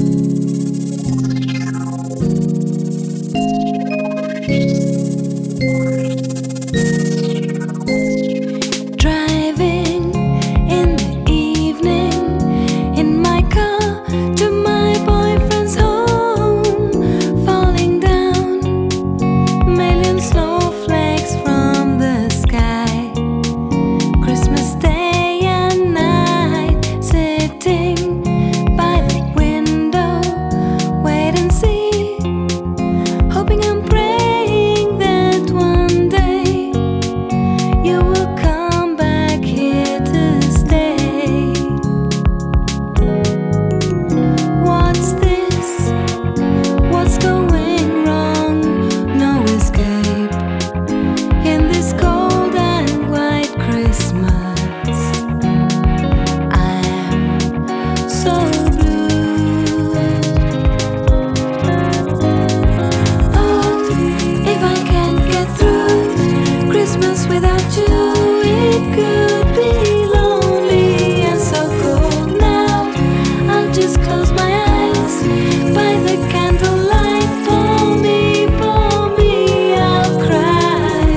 Driving in the evening in my car to my boyfriend's home, falling down million snowflakes from the sky. Christmas day and night, sitting by the window, wait and see, hoping and praying that one day you will come back here to stay. What's this? What's going wrong? No escape in this cold and white Christmas. I am so blue. Oh, if I can't get through Christmas without you, it could be lonely and so cold. Now I'll just close my eyes by the candlelight. Pour me, I'll cry.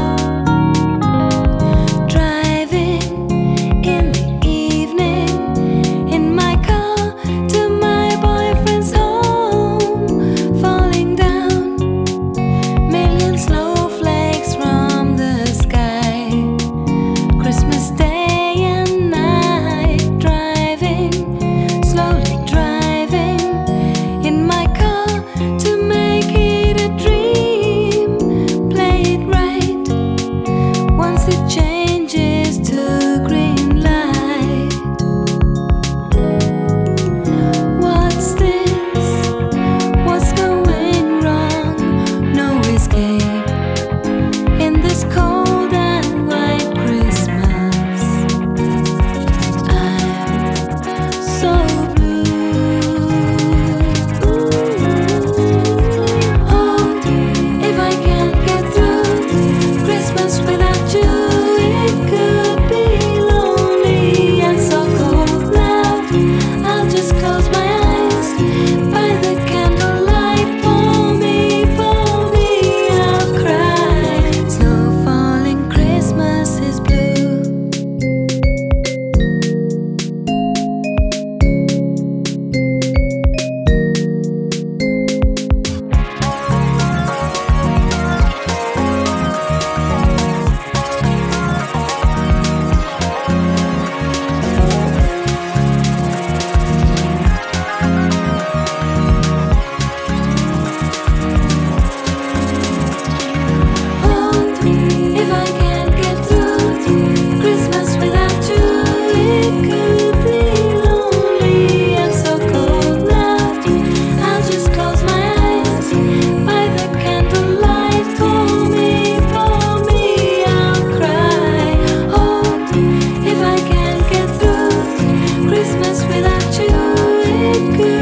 Driving in the evening in my car to my boyfriend's home, falling down million snowflakes from the sky. Christmas day and night, driving, slowly driving in my car to make it a dream. Play it right once it changes to green light. What's this? What's going wrong? No escape in this cold and white Christmas. I'm so blue. Oh, if I can't get through Christmas without you, it could be lonely and so cold. Now I'll just close my eyes by the candlelight. Pour me, I'll cry. Snow falling, Christmas is blue. Oh, if I can't get through Christmas without you, it could be lonely and so cold. Now I'll just close my eyes by the candlelight. Pour me, I'll cry. Oh, if I can't get through Christmas without you, it could